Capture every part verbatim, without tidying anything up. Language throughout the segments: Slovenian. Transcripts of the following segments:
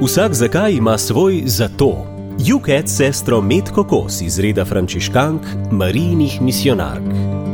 Vsak zakaj ima svoj zato. You Cat s sestro Metko Kos iz reda frančiškank Marijinih misijonark.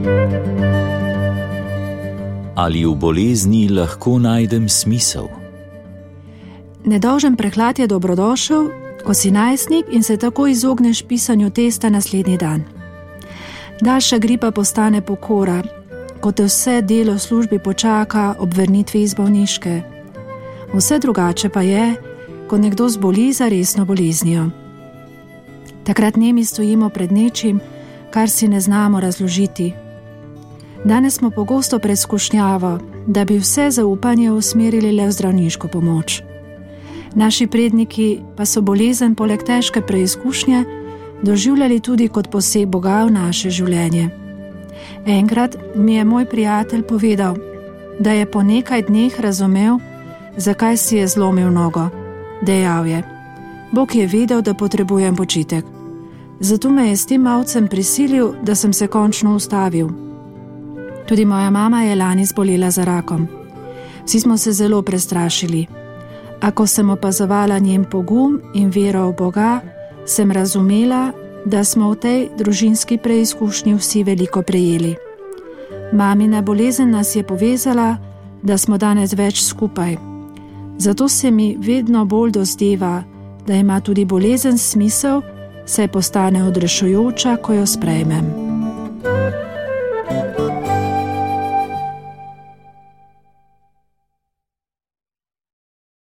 Ali v bolezni lahko najdem smisel? Nedolžen prehlad je dobrodošel, ko si najstnik in se tako izogneš pisanju testa naslednji dan. Daljša gripa postane pokora, ko te vse delo v službi počaka ob vrnitvi iz bolniške. Vse drugače pa je, ko nekdo zboli za resno boleznijo. Takrat nemi stojimo pred nečim, kar si ne znamo razložiti. Danes smo pogosto pred skušnjavo, da bi vse zaupanje usmerili le v zdravniško pomoč. Naši predniki pa so bolezen poleg težke preizkušnje doživljali tudi kot poseg Boga v naše življenje. Enkrat mi je moj prijatelj povedal, da je po nekaj dneh razumel, zakaj si je zlomil nogo. Dejal je: Bog je vedel, da potrebujem počitek. Zato me je s tem malcem prisilil, da sem se končno ustavil. Tudi moja mama je lani zbolela za rakom. Vsi smo se zelo prestrašili. A ko sem opazovala njen pogum in vero v Boga, sem razumela, da smo v tej družinski preizkušnji vsi veliko prejeli. Mamina bolezen nas je povezala, da smo danes več skupaj. Zato se mi vedno bolj dozdeva, da ima tudi bolezen smisel, saj postane odrešujoča, ko jo sprejmem.